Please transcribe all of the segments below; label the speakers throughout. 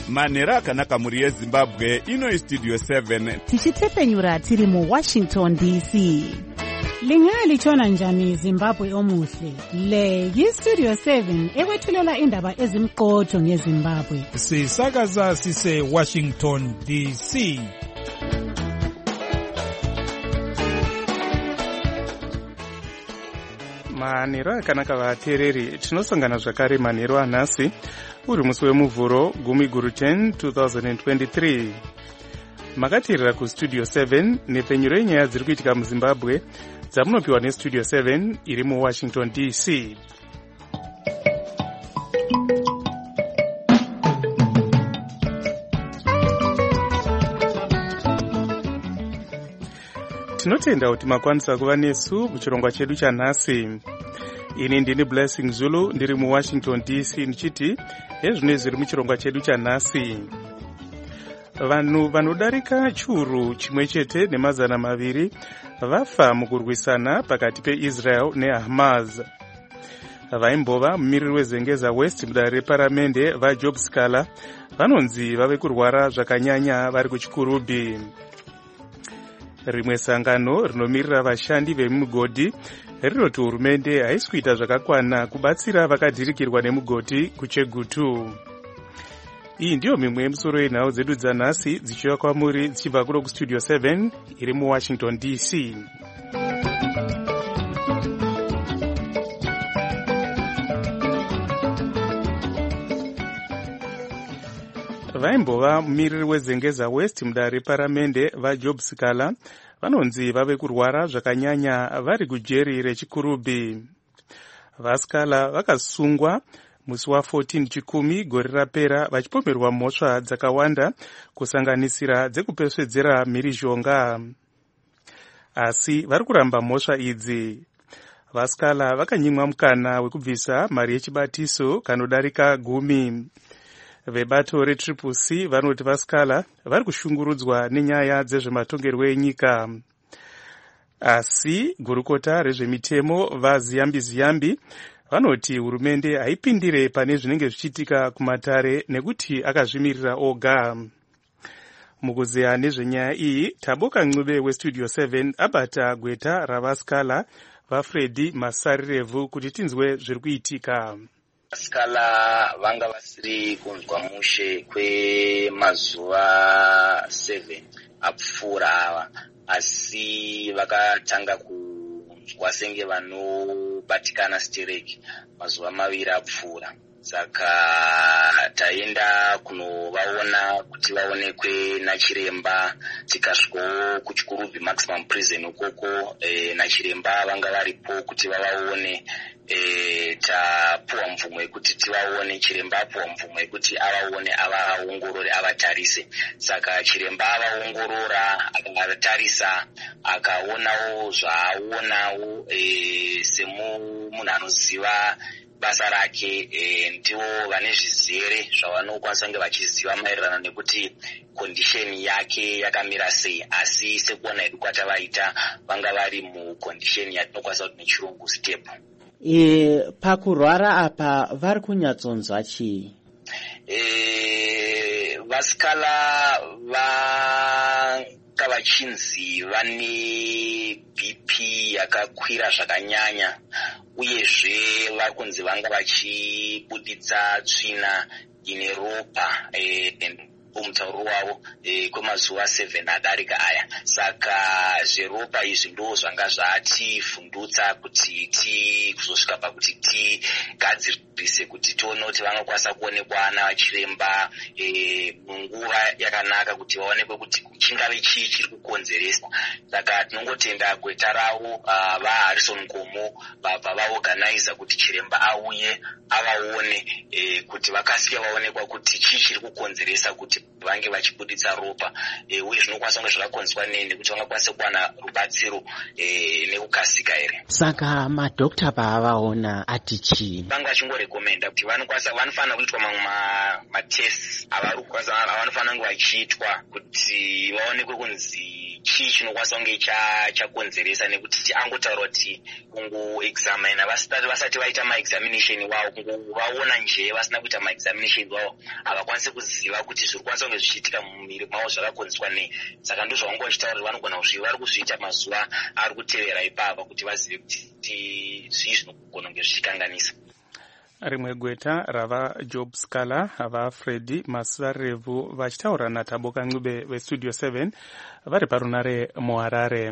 Speaker 1: manhero akanaka muri yezimbabwe. Ino istudio 7
Speaker 2: tichitefenyura tiri muWashington DC. Lingalitshona njani Zimbabwe omuhle? Le yistudio 7 ekwethulela indaba ezimqotho ngeZimbabwe.
Speaker 3: Sisakaza sise Washington DC.
Speaker 4: Manhero akanaka vateereri, tinosangana zvakare manhero anhasi uri musi wemuvhuro 10 2023. Makateerera kustudio 7 nepfenyuro yenyaya dziri kuitika muZimbabwe dzamunopiwa nestudio 7 iri muWashington DC. Tinotenda kuti makwanisa kuva nesu muchirongwa chedu chanhasi. Ini ndini Blessing Zulu ndiri muWashington DC ndichiti hezvino zviri muchirongwa chedu chanhasi. Vanhu vanodarika chiuru chimwe chete nemazana maviri vafa mukurwisana pakati peIsrael neHamas. Vaimbova mumiriri wezengeza West mudare reparamende vaJob Skala vanonzi vave kurwara zvakanyanya vari kuchikurubhi. Rimwe sangano rinomirira vashandi vemugodhi rinoti hurumende haisi kuita zvakakwana kubatsira vakadhirikirwa nemugodhi kuChegutu. Iyi ndiyo mimwe yemusoro yenhau dzedu dzanhasi dzichiuya kwamuri dzichibva kuno kustudio 7 iri muWashington DC. Vaimbova mumiriri wezengeza West mudare reparamende vaJob Skala vanonzi vave kurwara zvakanyanya vari kujeri rechikurubhi. VaSkala vakasungwa musi wa14 chikumi gore rapera vachipomerwa mhosva dzakawanda kusanganisira dzekupesvedzera mhirizhonga. Asi vari kuramba mhosva idzi. VaSkala vakanyimwa mukana wekubvisa mari yechibatiso kanodarika 10. Vebato reTriple-C vanoti vaSkala vari kushungurudzwa nenyaya dzezvematongerwo enyika. Asi gurukota rezvemitemo vaZiyambi vanoti hurumende haipindire pane zvinenge zvichiitika kumatare nekuti akazvimirira oga. Mukuzeya nezvenyaya iyi, Taboka Ncube westudio 7 abata gweta ravaSkala vaFredi Masarirevu kuti tinzwe zviri kuitika.
Speaker 5: Skala vanga vasiri kunzwa mushe kwemazuva 7 apfuura ava, asi vakatanga kunzwa senge vanobatikana stereki mazuva 2 apfuura. Saka taenda kunovaona kuti vaonekwe nachiremba, tikasvikawo kuChikurubhi maximum prison ukoko. Nachiremba vanga varipo kuti vavaone. Tapuwa mvumo yekuti tivaone. Chiremba apuwa mvumo yekuti avaone, avaongorore, avatarise. Saka chiremba avaongorora, akatarisa, akaonawo zvaaonawo semunhu anoziva basa rake. Ndivo vane zvizere zvavanokwanisa kunge vachiziva maererano nekuti condition yake yakamira sei. Asi sekuona hedu kwatavaita vanga vari mucondition yatinokwanisa kuti nechirungu stable.
Speaker 6: Pakurwara apa vari kunyatsonzwa chii?
Speaker 5: VaSkala vanga vachinzi vane BP yakakwira zvakanyanya, uyezve vari kunzi vanga vachibuditsa tsvina ine ropa mumutauro wavo kwemazuva 7 adarika aya. Saka zveropa izvi ndo zvanga zvativhundutsa kuti kuzosvika pakuti tigadzirise kuti tione kuti vanokwanisa kuonekwa navachiremba munguva yakanaka kuti vaonekwe kuti chingave chii chiri kukonzeresa. Saka tinongotenda gweta ravo vaHarrison Komo vabva vaorganiza kuti chiremba auye avaone kuti vakasike vaonekwa kuti chii chiri kukonzeresa kuti vange vachibuditsa ropa, uye zvinokwanisa kunge zvakakonzerwa nekuti vangakwanisa kuwana rubatsiro nekukasika here.
Speaker 6: Saka madhokta paavaona ati chii?
Speaker 5: Vanga vachingorekomenda kuti vanofanira kuitwa mamwe matests avari kukwanisa, avanofanira kunge vachiitwa kuti vaonekwe kunzi chii chinokwanisa kunge chakonzeresa, nekuti angotaura kuti kungoexamina vasati vaita maexamination wavo, kungovaona nje vasina kuita maexamination wavo havakwanisi kuziva kuti zviri kwanisa kunge zvichiitika mumuviri mavo zvakakonzerwa nei. Saka ndo zvavange vachitaura kuti vanogona vari kuzviita mazuva ari kutevera ipapa kuti vazive kuti zvii zvinogona kunge zvichikanganisa.
Speaker 4: Rimwe gweta rava Job Scala vaFredi Masarevhu vachitaura naThabo Kancube veStudio 7 vari parunare muHarare.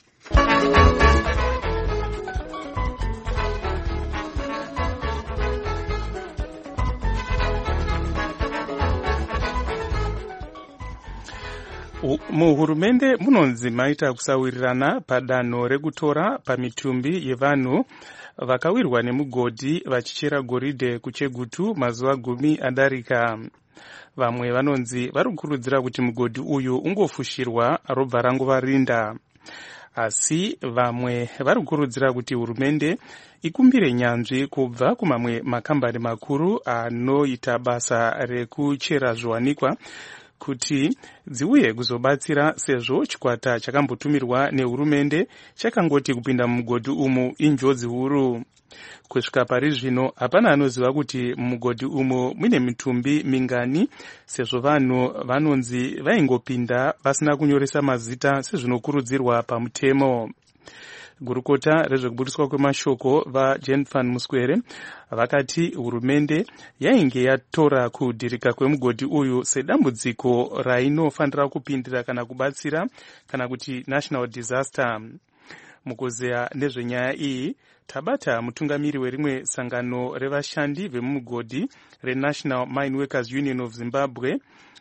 Speaker 4: Muhurumende munonzi maita kusawirirana padanho rekutora pamitumbi yevanhu vakawirwa nemugodhi vachichera goridhe kuChegutu mazuva 10 adarika. Vamwe vanonzi vari kukurudzira kuti mugodhi uyu ungofushirwa robva rangovarinda. Asi vamwe vari kukurudzira kuti hurumende ikumbire nyanzvi kubva kumamwe makambani makuru anoita basa rekuchera zviwanikwa kuti dziuye kuzobatsira, sezvo chikwata chakambotumirwa nehurumende chakangoti kupinda mumugodhi umu injodzi huru. Kusvika pari zvino hapana anoziva kuti mumugodhi umu mune mitumbi mingani, sezvo vanhu vanonzi vaingopinda vasina kunyoresa mazita sezvinokurudzirwa pamutemo. Gurukota rezvekubudiswa kwemashoko vaJane van Muskwere vakati hurumende yainge yatora kudhirika kwemugodhi uyu sedambudziko rainofanira kupindira kana kubatsira kana kuti national disaster. Mukuzeya nezvenyaya iyi tabata mutungamiri werimwe sangano revashandi vemumugodhi reNational Mine Workers Union of Zimbabwe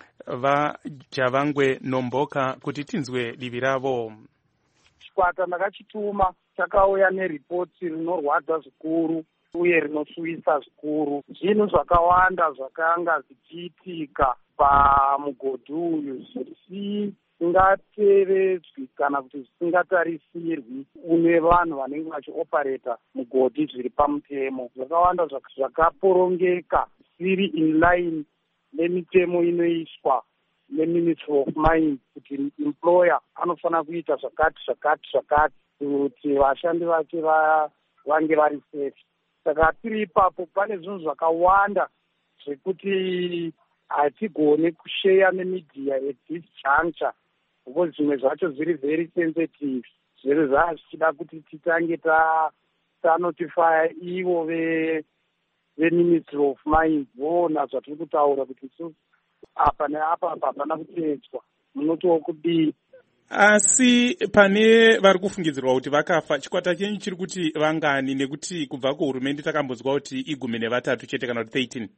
Speaker 4: vaJavangwe Nomboka kuti tinzwe divi ravo.
Speaker 7: Chikwata ndakachituma chakauya neripoti rinorwadza zvikuru uye rinosuwisa zvikuru. Zvinhu zvakawanda zvakanga zvichiitika pamugodhi uyu zvisingatevedzwi kana kuti zvisingatarisirwi une vanhu vanenge vachiopareta mugodhi zviri pamutemo. Zvakawanda zvakaporongeka zviri in line nemitemo inoiswa neMinistry of Mines kuti employer anofanira kuita zvakati kuti vashandi vake vange vari safe. Saka tiri ipapo pane zvinhu zvakawanda zvekuti hatigone kusheya nemedia at this juncture, because zvimwe zvacho zviri very sensitive. Zviri zvichida kuti titange tanotifya ivo veMinistry of Mines voona zvatiri kutaura kuti apa neapa hapana kuteedzwa, munotiwo kudii.
Speaker 4: Asi pane vari kufungidzirwa kuti vakafa, chikwata chenyu chiri kuti vangani, nekuti kubva kuhurumende takambonzwa kuti 13 chete kana kuti 13?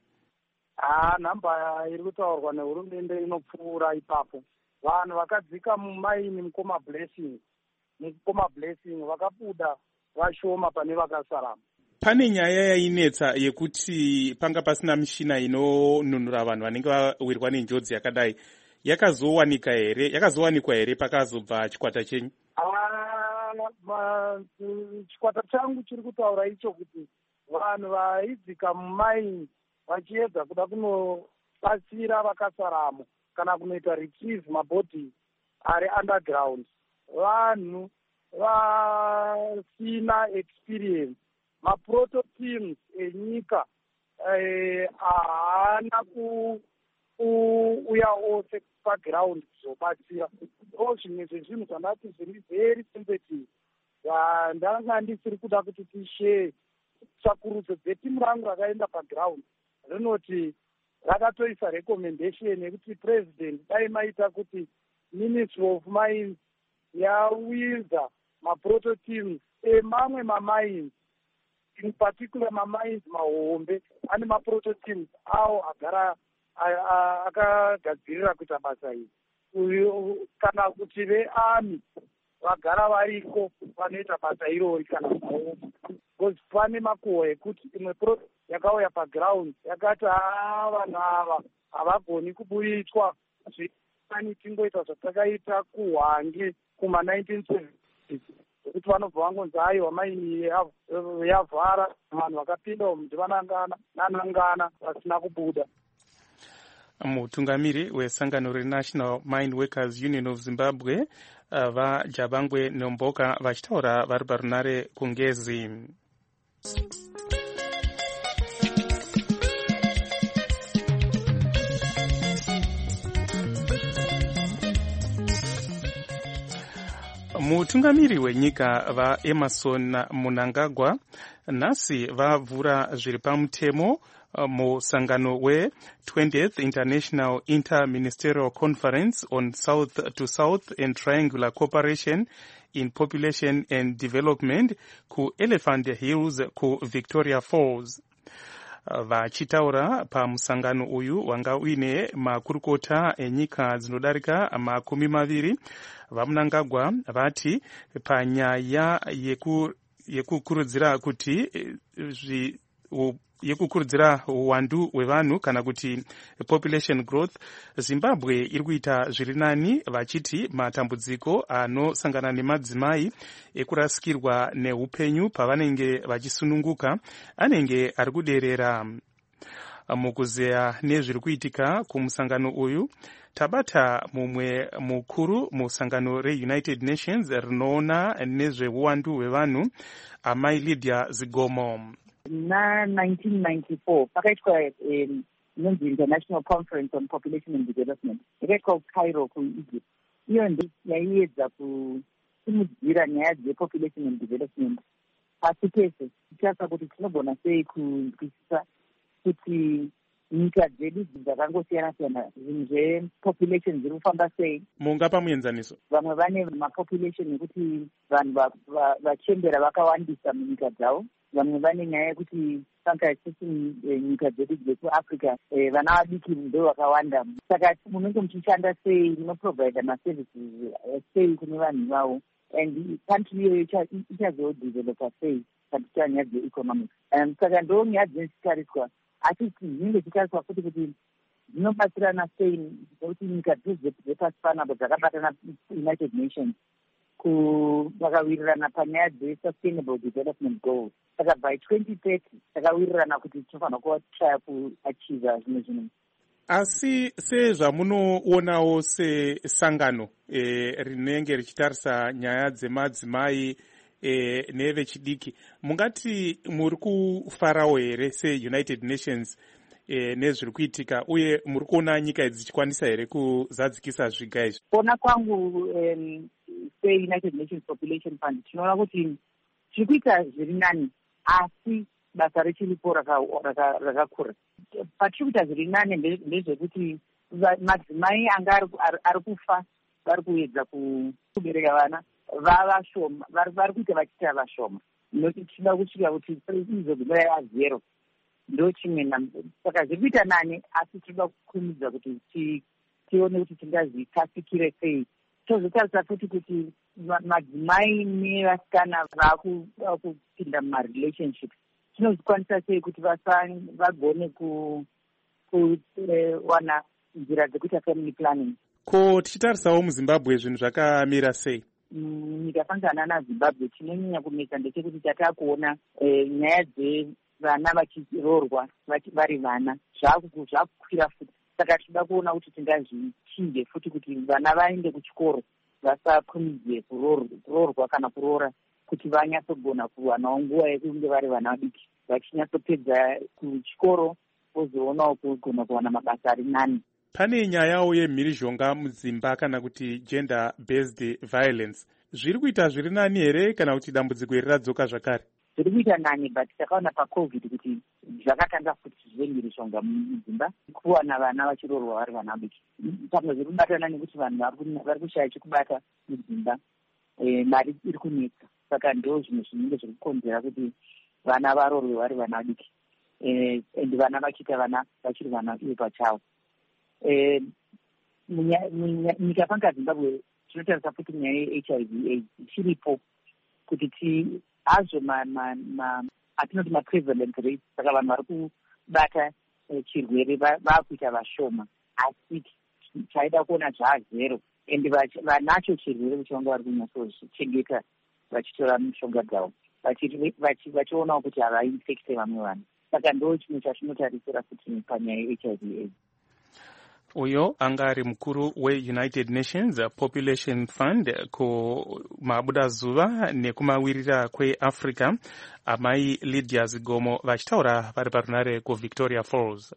Speaker 7: Nhamba iri kutaurwa nehurumende inopfuura ipapo. Vanhu vakadzika mumaini mukoma blessing vakabuda vashoma pane vakasarama.
Speaker 4: Pane nyaya yainetsa yekuti panga pasina mishina inonunura vanhu vanenge vawirwa nenjodzi yakadai. Yakazowanikwa here pakazobva chikwata chenyu?
Speaker 7: Chikwata changu chiri kutaura icho kuti vanhu vaidzika mumaini vachiedza kuda kunobatsira vakasaramo kana kunoita retrieve mabhodhi ari underground, vanhu vasina experience. Maproto teams enyika haana kuuya ose paground kuzobatsira. Zvimwe zvezvinhu zvandati zviri very sensitive ndanga ndisiri kuda kuti tishare. Tsvakurudzo dzetimu rangu rakaenda paground rinoti rakatoisa recommendation yekuti president dai maita kuti Ministry of Mines yawiza maproto teams emamwe mamines, in particular mamines mahombe ane maproto teams awo agara akagadzirira kuita basa iri, kana kuti vearmy vagara variko vanoita basa irori kana mahombe. Because pane makuhwa ekuti imwe project yakauya paground yakati vanhu ava havagoni kubuditswa zvani tingoita zvatakaita kuhwange kuma-1970s, kuti vanobva vangonzi aiwa maini yavhara, vanhu vakapinda umu ndivanangana nanangana vasina kubuda.
Speaker 4: Mutungamiri wesangano reNational Mine Workers Union of Zimbabwe vaJabangwe Nomboka vachitaura vari parunare kuNgezi. Mutungamiri wenyika vaEmerson Mnangagwa nhasi vavhura zviri pamutemo musangano we20th International Inter-Ministerial Conference on South to South and Triangular Cooperation in Population and Development kuElephant Hills kuVictoria Falls. Vachitaura pamusangano uyu wanga uine makurukota enyika dzinodarika 20 vaMnangagwa vati panyaya yekukurudzira kuti yekukurudzira uwandu hwevanhu kana kuti population growth, Zimbabwe iri kuita zviri nani, vachiti matambudziko anosangana nemadzimai ekurasikirwa neupenyu pavanenge vachisununguka anenge ari kuderera. Mukuzeya nezviri kuitika kumusangano uyu, tabata mumwe mukuru musangano reUnited Nations rinoona nezveuwandu hwevanhu, amai Lydia Zigomo.
Speaker 8: Na 1994 pakaitwa inonzi International Conference on Population and Development yakaitwa kuCairo kuEgypt. Iyo ndiyo yaiedza kusimudzira nyaya dzepopulation and development pasi pese, tichitarisa kuti tinogona sei kunzwisisa kuti nyika dzedu dzakangosiyana siyana zvinhu zvepopulation zviri kufamba sei.
Speaker 4: Mungapa muenzaniso?
Speaker 8: Vamwe vane mapopulation yekuti vanhu vachembera vakawandisa munyika dzavo. Vamwe vane nyaya yekuti saka isusu nyika dzedu dzekuAfrica vana vadiki ndo vakawanda. Saka munenge muchishanda sei, munoprovide maservices sei kune vanhu vavo, and country iyoyo ichazodevelopa sei katika nyaya dzeeconomics. Saka ndo nyaya dzinotitariswa, asi dzinenge dzichitariswa futi kuti dzinobatsirana sei nekuti nyika dzese dzepasi panapa dzakabatana United Nations vakawirirana panyaya dzesustainable development goals. Saka by 2030 takawirirana kuti tinofanira kutraya kuachieva zvimwe zvinhu.
Speaker 4: Asi sezvamunoonawo sesangano rinenge richitarisa nyaya dzemadzimai nevechidiki, mungati muri kufarawo here seUnited Nations nezviri kuitika, uye muri kuona nyika idzi dzichikwanisa here kuzadzikisa zviga izvi?
Speaker 8: Kuona kwangu seUnited Nations Population Fund tinoona kuti tiri kuita zviri nani, asi basa richiripo rakakura. Patiri kuita zviri nani ndezvekuti madzimai anga ari kufa vari kuedza kubereka vana vavashoma, vari kuita vachiita vashoma. Noti tinoda kusvika kuti izogumira yazero, ndo chimwe. Saka zviri kuita nani, asi tinoda kukurumidza kuti tione kuti tingazvitasikire sei. Tozotarisa futi kuti madzimai nevasikana vakupinda mumarelationships tinozvikwanisa sei kuti vagone kuwana nzira dzekuita family planning.
Speaker 4: Ko tichitarisawo muZimbabwe zvinhu zvakamira sei?
Speaker 8: Nyika sangana naZimbabwe chinonyanya kunetsa ndechekuti tatakuona nyaya dzevana vachiroorwa vari vana zvakukwira futi. Saka tinoda kuona kuti tingazvichinje futi kuti vana vaende kuchikoro, vasakumidzwe kuroorwa kana kuroora, kuti vanyatsogona kuwanawo nguva yekunge vari vana vadiki, vachinyatsopedza kuchikoro vozoonawo kugona kuwana mabasa ari nani.
Speaker 4: Pane nyayawo yemhirizhonga mudzimba kana kuti gender based violence. Zviri kuita zviri nani here kana kuti dambudziko iri radzoka zvakare?
Speaker 8: Zviri kuita nani, but takaona paCovid kuti zvakatanga futi zvemhirizhonga mudzimba, kuwana vana vachiroorwa vari vana vadiki. Pamwe zviri kubatana nekuti vanhu vari kushaya chekubata mudzimba, mari iri kunetsa. Saka ndo zvimwe zvinenge zviri kukonzera kuti vana varoorwe vari vana vadiki, and vana vachiita vana vachiri vana ivo pachavo. Nyika panga Zimbabwe tinotarisa futi nyaya yeHIV/AIDS ichiripo, kuti hazvo atinoti maprevalent rate, saka vanhu vari kubata chirwere vakuita vashoma, asi chaida kuona zvazero, and vanacho chirwere kuti vanga vari kunyatsochengeta vachitora mishonga dzavo, vachionawo kuti havainfekte vamwe vanhu. Saka ndo chimwe chatinotarisira kuti panyaya yeHIV/AIDS.
Speaker 4: uyo anga ari mukuru weunited nations population fund kumabudazuva nekumawirira kweafrica amai Lydia Zigomo vachitaura vari parunare kuvictoria Falls.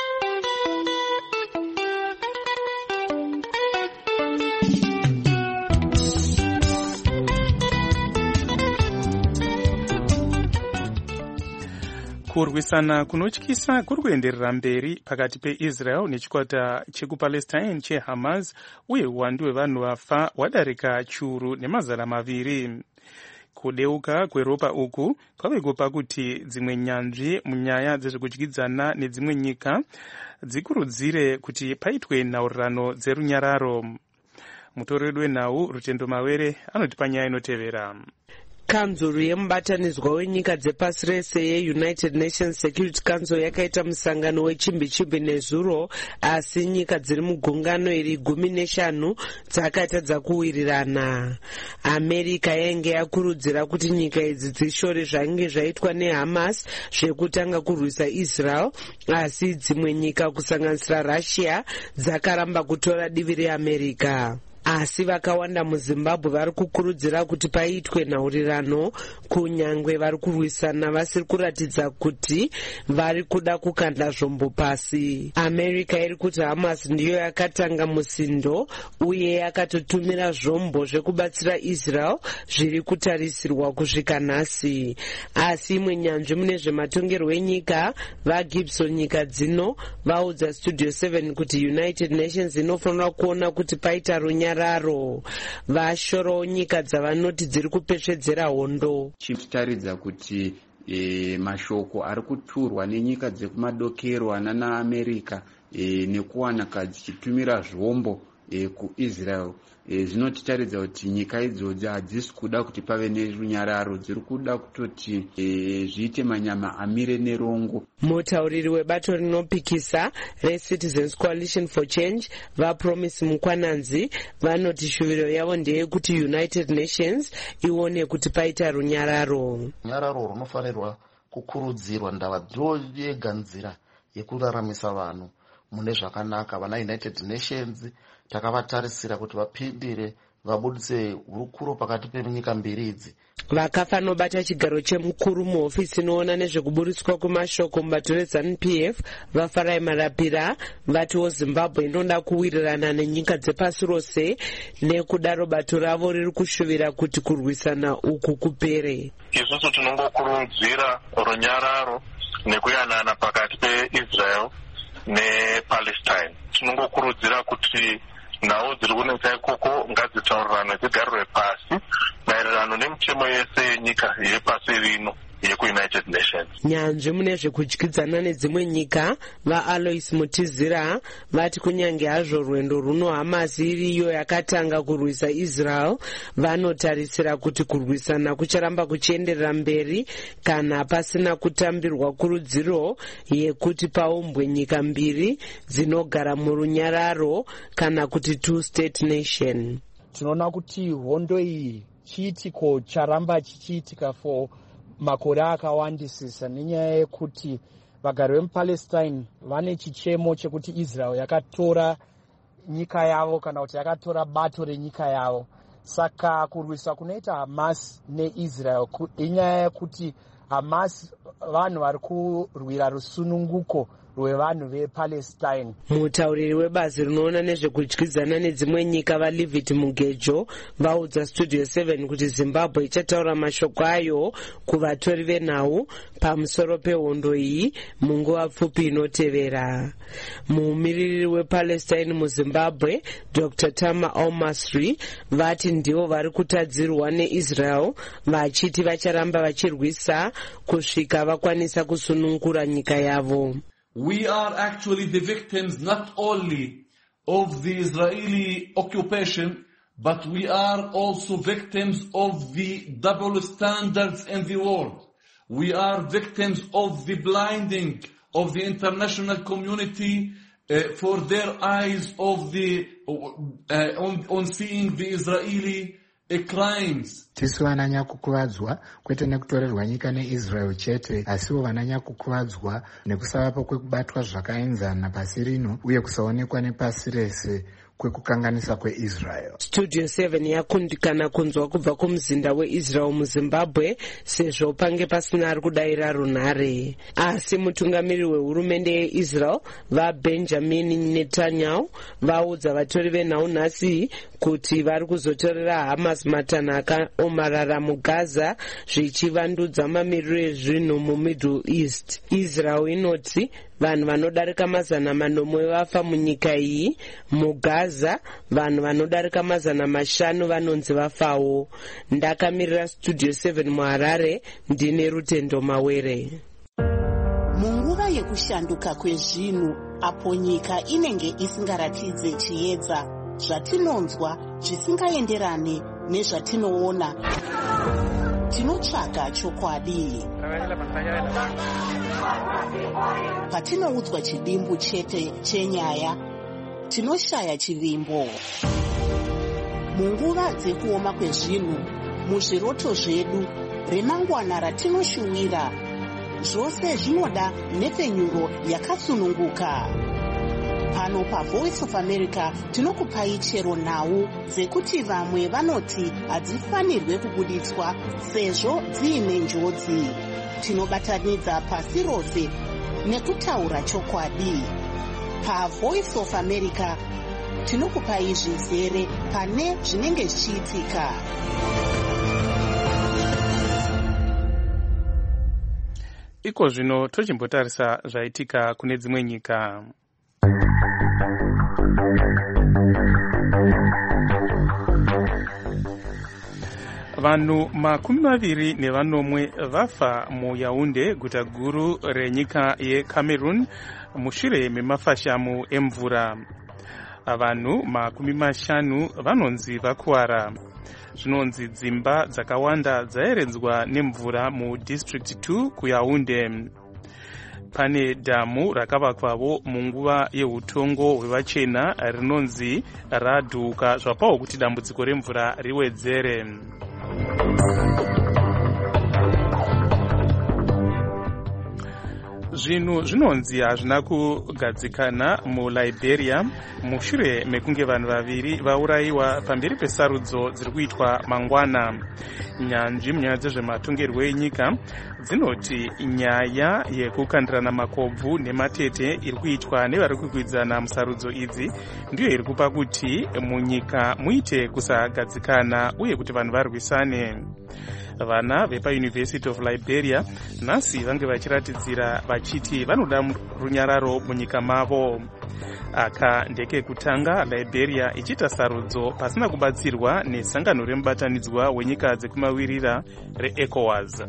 Speaker 4: Kurwisana kunotyisa kuri kuenderera mberi pakati peIsrael nechikwata chekupalestine cheHamas uye uwandu hwevanhu vafa hwadarika chiuru nemazana maviri. Kudeuka kweropa uku kwave kupa kuti dzimwe nyanzvi munyaya dzezvekudyidzana nedzimwe nyika dzikurudzire kuti paitwe nhaurirano dzerunyararo. Mutori wedu wenhau Rutendo Mawere anotipa nyaya inotevera.
Speaker 9: Kanzuru yemubatanidzwa wenyika dzepasi rese yeUnited Nations Security Council yakaita musangano wechimbi-chimbi nezuro, asi nyika dziri mugungano iri 15 dzakatadza kuwirirana. America yainge yakurudzira kuti nyika idzi dzishore zvainge zvaitwa neHamas zvekutanga kurwisa Israel, asi dzimwe nyika kusanganisira Russia dzakaramba kutora divi reAmerica. Asi vakawanda muZimbabwe vari kukurudzira kuti paitwe nhaurirano, kunyangwe vari kurwisana vasiri kuratidza kuti vari kuda kukanda zvombo pasi. America iri kuti Hamas ndiyo yakatanga musindo uye yakatotumira zvombo zvekubatsira Israel zviri kutarisirwa kusvika nhasi. Asi imwe nyanzvi mune zvematongerwo enyika vaGibson nyika dzino vaudza Studio 7 kuti United Nations inofanira kuona kuti paita runyararo. Vashoro nyika dzavanoti dziri kupesvedzera hondo.
Speaker 10: Chitaridza kuti mashoko ari kuturwa nenyika dzekumadokero anana America nekuwana dzichitumira zvombo kuIsrael zvinotitaridza kuti nyika idzodzi hadzisi kuda kuti pave nerunyararo, dziri kuda kutoti zviite manyama amire nerongo.
Speaker 9: Mutauriri webato rinopikisa reCitizens Coalition for Change vaPromise Mukwananzi vanoti shuviro yavo ndeyekuti United Nations ione kuti paita runyararo.
Speaker 11: Runyararo runofanirwa kukurudzirwa, ndava ndo yega nzira yekuraramisa vanhu mune zvakanaka. Vana United Nations takavatarisira kuti vapindire vabudise hurukuro pakati penyika mbiri idzi.
Speaker 9: Vakafa nobata chigaro chemukuru muhofisi inoona nezvekuburitswa kwemashoko mubato reZANU-PF vaFarai Marapira vatiwo Zimbabwe inoda kuwirirana nenyika dzepasi rose, nekudaro bato ravo riri kushuvira kuti kurwisana uku kupere.
Speaker 12: Isusu tinongokurudzira runyararo nekuyanana pakati peIsrael nePalestine. Tinongokurudzira kuti nhau dziri kunetsa ikoko ngadzitaurirane dzigarirwe pasi maererano nemitemo yese yenyika yepasi rino yekuUnited Nations.
Speaker 9: Nyanzvi mune zvekudyidzana nedzimwe nyika vaAlois Mutizira vati kunyange hazvo rwendo runo Hamas iriyo yakatanga kurwisa Israel, vanotarisira kuti kurwisana kucharamba kuchienderera mberi kana pasina kutambirwa kurudziro yekuti paumbwe nyika mbiri dzinogara murunyararo kana kuti two-state nation.
Speaker 13: Tinoona kuti hondo iyi chiitiko charamba chichiitika for makore akawandisisa nenyaya yekuti vagari vemuPalestine vane chichemo chekuti Israel yakatora nyika yavo kana kuti yakatora bato renyika yavo. Saka kurwisa kunoita Hamas neIsrael inyaya yekuti Hamas vanhu vari kurwira rusununguko rwevanhu vePalestine.
Speaker 9: Mutauriri webazi rinoona nezvekudyidzana nedzimwe nyika vaLivit Mugejo vaudza Studio 7 kuti Zimbabwe ichataura mashoko ayo kuvatori venhau pamusoro pehondo iyi munguva pfupi inotevera. Mumiriri wePalestine muZimbabwe Dr. Tama Al-Masri vati ndivo vari kutadzirwa neIsrael, vachiti vacharamba vachirwisa kusvika vakwanisa kusunungura nyika yavo.
Speaker 14: We are actually the victims not only of the Israeli occupation, but we are also victims of the double standards in the world. We are victims of the blinding of the international community for their eyes of the on seeing the Israeli crimes.
Speaker 15: Tisu vananyakukuvadzwa kwete nekutorerwa nyika neIsrael chete, asiwo vananyakukuvadzwa nekusavapo kwekubatwa zvakaenzana pasi rino uye kusaonekwa nepasi rese kwekukanganisa kweIsrael.
Speaker 9: Studio 7 yakundikana kunzwa kubva kumuzinda weIsrael muZimbabwe sezvo pange pasina ari kudayira runhare. Asi mutungamiri wehurumende yeIsrael vaBenjamin Netanyahu vaudza vatori venhau nhasi kuti vari kuzotorera Hamas matanho akaomarara muGaza zvichivandudza mamiriro ezvinhu muMiddle East. Israel inoti vanhu vanodarika 400 vafa munyika iyi. muGaza vanhu vanodarika 500 vanonzi vafawo. Ndakamirira Studio 7 muHarare, ndine Rutendo Mawere.
Speaker 16: Munguva yekushanduka kwezvinhu, apo nyika inenge isingaratidze chiedza, zvatinonzwa zvisingaenderane nezvatinoona, tinotsvaga chokwadi. Patinoudzwa chidimbu chete chenyaya, tinoshaya chivimbo. Munguva dzekuoma kwezvinhu, muzviroto zvedu, remangwana ratinoshuwira, zvose zvinoda nhepfenyuro yakasununguka. Pano paVoice of America tinokupai chero nhau dzekuti vamwe vanoti hadzifanirwe kubuditswa sezvo dziine njodzi. Tinobatanidza pasi rose nekutaura chokwadi. PaVoice of America tinokupai zvizere pane zvinenge zvichiitika.
Speaker 4: Iko zvino tochimbotarisa zvaitika kune dzimwe nyika. Vanhu 21 vafa muYaounde, guta guru renyika yeCameroon, mushure memafashamu emvura. Vanhu 50 vanonzi vakuwara. Zvinonzi dzimba dzakawanda dzaeredzwa nemvura muDistrict 2 kuYaounde. Pane dhamu rakavakwawo munguva yehutongo hwevachena rinonzi radhuka zvapawo kuti dambudziko remvura riwedzere. Zvinhu zvinonzi hazvina kugadzikana muLiberia mushure mekunge vanhu 2 vaurayiwa pamberi pesarudzo dziri kuitwa mangwana. Nyanzvi munyaya dzezvematongerwo enyika dzinoti nyaya yekukandirana makobvu nematete iri kuitwa nevari kukwikwidzana musarudzo idzi ndiyo iri kupa kuti munyika muite kusagadzikana uye kuti vanhu varwisane. Vana vepaUniversity of Liberia nhasi vange vachiratidzira vachiti vanoda runyararo munyika mavo. Aka ndeke kutanga Liberia ichita sarudzo pasina kubatsirwa nesangano remubatanidzwa wenyika dzekumavirira reECOWAS.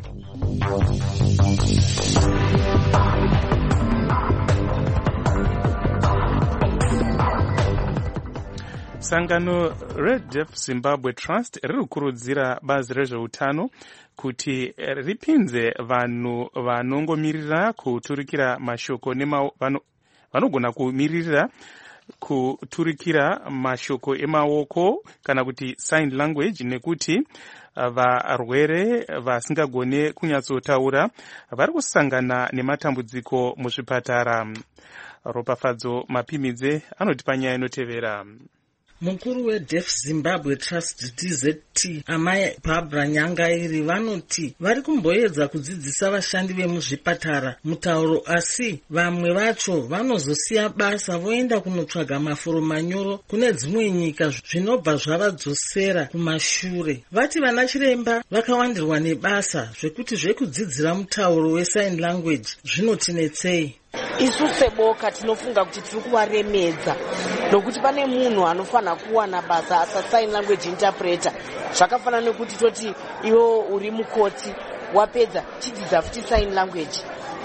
Speaker 4: Sangano Red Zimbabwe Trust riri kukurudzira bazi rezveutano kuti ripinze vanhu vanongomirira kuturikira mashoko vanogona kumirira kuturikira mashoko emaoko kana kuti sign language, nekuti varwere vasingagone kunyatsotaura vari kusangana nematambudziko muzvipatara. Ropafadzo Mapimidze anoti panyaya inotevera.
Speaker 17: Mukuru weDeaf Zimbabwe Trust DZT Amai Barbara Nyangairi vanoti vari kumboedza kudzidzisa vashandi vemuzvipatara mutauro, asi vamwe vacho vanozosiya basa voenda kunotsvaga mafuro manyoro kune dzimwe nyika zvinobva zvavadzosera kumashure. Vati vana chiremba vakawandirwa nebasa zvekuti zvekudzidzira mutauro wesign language zvinotinetsei.
Speaker 18: Isu seboka tinofunga kuti tiri kuvaremedza nokuti pane munhu anofanira kuwana basa asa sign language interpreter. Zvakafanana nekuti toti iwo uri mukoti wapedza chidzidza futi sign language.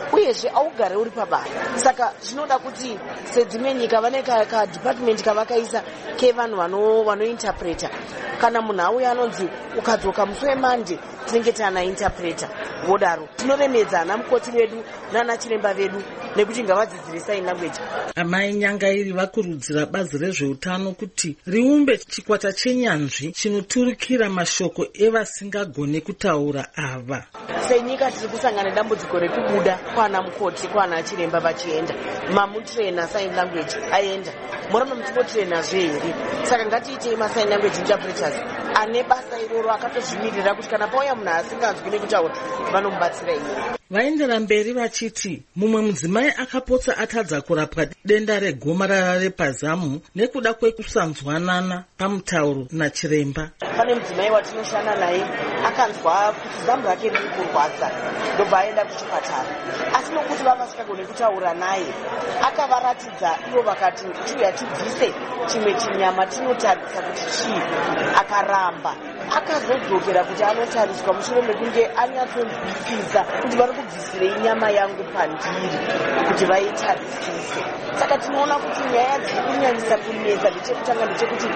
Speaker 18: uyezve augare uri pabasa. Saka zvinoda kuti sedzimwe nyika vane kadepartment kavakaisa kevanhu vanointerpreta. Kana munhu auya anonzi ukadzoka musi weMonday tinenge tana interpreta, vodaro tinoremedza ana mukoti vedu nana chiremba vedu nekuti ngavadzidzire sign language.
Speaker 17: Amai Nyangairi vakurudzira bazi rezveutano kuti riumbe chikwata chenyanzvi chinoturukira mashoko evasingagone kutaura ava.
Speaker 18: Senyika tiri kusangana nedambudziko rekubuda kwana mukoti kwana chiremba vachienda mamutrainer sign language aenda muramba muchimbotraina zveheri. Saka ngatiitei masign language interpreters ane basa iroro akatozvimirira kuti kana pauya munhu asinganzwi nekutaura vanomubatsira iye.
Speaker 17: Vaendera mberi vachiti mumwe mudzimai akapotsa atadza kurapwa denda regomarara repazamu nekuda kwekusanzwanana pamutauro nachiremba.
Speaker 18: Pane mudzimai watinoshanda naye akanzwa kuti zamu rake riri kurwadza ndobva aenda kuchipatara, asi nokuti vavasingagone kutaura naye akavaratidza ivo vakati tiuya tibvise chimwe chinyama tinotarisa kuti chii. Akaramba akazodzokera kuti anotariswa mushure mekunge anyatsonzwisisa kuti vari kubvisirei nyama yangu pandiri kuti vaitarisise. Saka tinoona kuti nyaya dziri kunyanyisa kunetsa ndechekutanga ndechekuti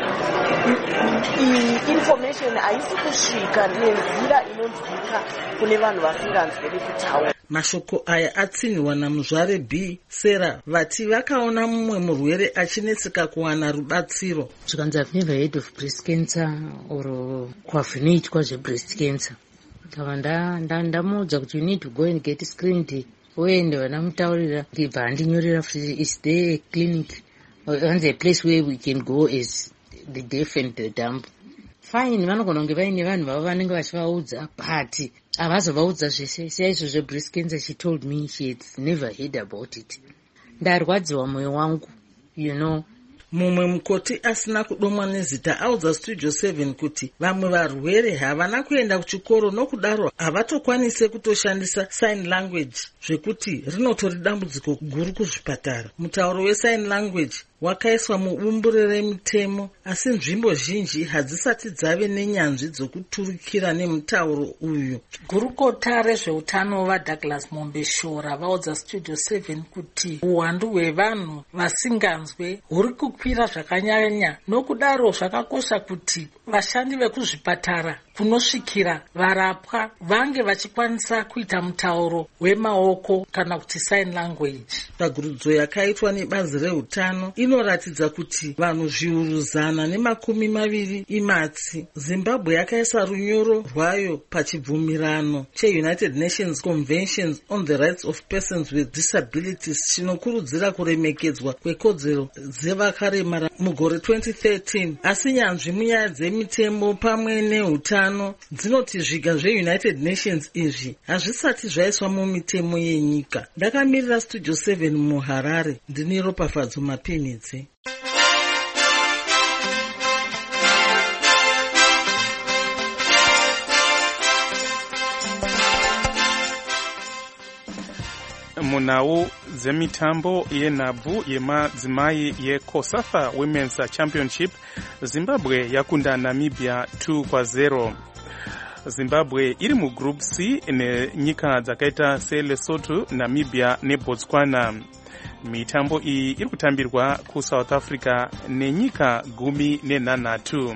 Speaker 18: information haisi kusvika nenzira inonzwika kune vanhu vasinganzwiri kutaura.
Speaker 17: Mashoko aya atsinhwa naMuzvare B. Sera vati vakaona mumwe murwere achinetseka kuwana rubatsiro.
Speaker 19: Zvikanzi I've never heard of breast cancer or kwavhinoitwa zvebreast cancer. Ndamuudza kuti you need to go and get screened. Oende vanamutaurira ndibva andinyorera futi is there a clinic or a place where we can go as the deaf and the dumb. Fine, vanogona kunge vaine vanhu vavo vanenge vachivaudza but havazovaudza zvese. Seizvo zvebreast cancer, she told me she had never heard about it. Ndarwadziwa mwoyo wangu, you know.
Speaker 17: Mumwe mukoti asina kudomwa nezita audza Studio 7 kuti vamwe varwere havana kuenda kuchikoro nokudaro havatokwanise kutoshandisa sign language, zvekuti rinotori dambudziko guru kuzvipatara. Mutauro wesign language wakaiswa mubumbure remitemo, asi nzvimbo zhinji hadzisati dzave nenyanzvi dzokuturukira nemutauro uyu. Gurukota rezveutano vaDouglas Mombeshora vaudza Studio 7 kuti uwandu hwevanhu vasinganzwe huri kukwira zvakanyanya, nokudaro zvakakosha kuti vashandi vekuzvipatara kunosvikira varapwa vange vachikwanisa kuita mutauro wemaoko kana kuti sign language. Pagurudzo yakaitwa nebazi reutano inoratidza kuti vanhu zviuru 120 imatsi. Zimbabwe yakaisa runyoro rwayo pachibvumirano cheUnited Nations Conventions on the Rights of Persons with Disabilities chinokurudzira kuremekedzwa kwekodzero dzevakaremara mugore 2013, asi nyanzvi munyaya dzemitemo pamwe neutano dzinoti zviga zveUnited Nations izvi hazvisati zvaiswa mumitemo yenyika. Ndakamirira Studio 7 muHarare, ndini Ropafadzo Mapinidze.
Speaker 4: Munhau dzemitambo yenhabvu yemadzimai yeCOSAFA Women's Championship, Zimbabwe yakunda Namibia 2-0. Zimbabwe iri mugroup C nenyika dzakaita seLesotho, Namibia neBotswana. Mitambo iyi iri kutambirwa kuSouth Africa nenyika 18.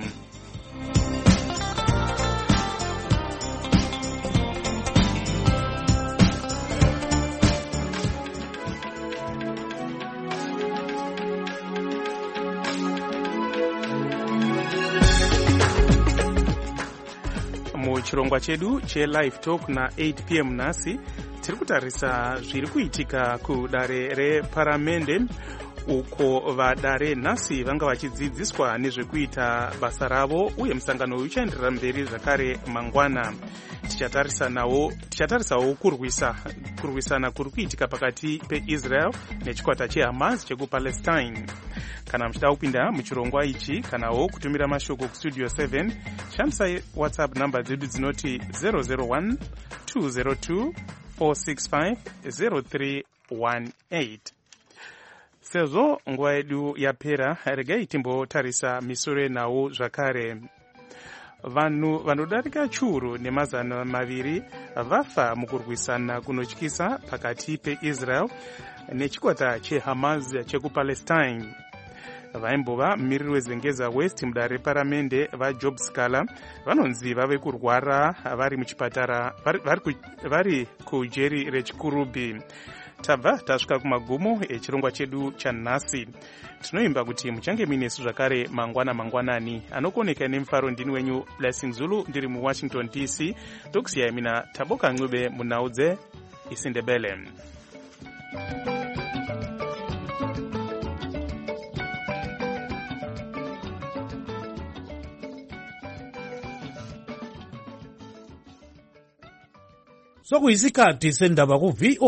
Speaker 4: Muchirongwa chedu che-Live Talk na 8 p.m. nhasi tiri kutarisa zviri kuitika kudare reparamende, uko vadare nhasi vanga vachidzidziswa nezvekuita basa ravo, uye musangano uyu uchaenderera mberi zvakare mangwana. Tichatarisawo kurwisana kuri kuitika pakati peIsrael nechikwata cheHamas chekupalestine. Kana muchida kupinda muchirongwa ichi kanawo kutumira mashoko kustudio 7, shandisai WhatsApp namba dzedu dzinoti 001 202 465 0318. Sezvo nguva yedu yapera, regai timbotarisa misoro nawo zvakare. vanhu vanodarika churu nemazana maviri vafa mukurwisana kunotyisa pakati peisrael nechikwata chehamas chekupalestine. Vaimbova mumiriri wezengeza west mudare reparamende vajob scala vanonzi vave kurwara vari muchipatara vari kujeri rechikurubi. Tabva tasvika kumagumo echirongwa chedu chanhasi. Tinoimba kuti muchange minesu zvakare mangwanani. Anokoneka nemufaro ndini wenyu Blessing Zulu ndiri muWashington DC. Tokusiyai mina Taboka Ncube munhau dzeIsindebele.
Speaker 3: Sokuyisikhathi sendaba ku